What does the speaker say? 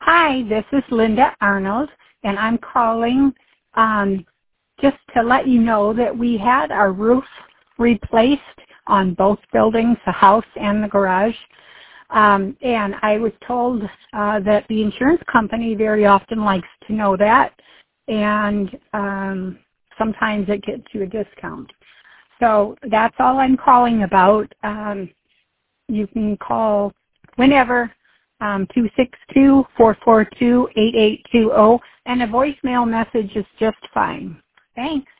Hi, this is Linda Arnold, and I'm calling just to let you know that we had our roof replaced on both buildings, the house and the garage. And I was told that the insurance company very often likes to know that, and sometimes it gets you a discount. So that's all I'm calling about. You can call whenever, 262-442-8820, and a voicemail message is just fine. Thanks.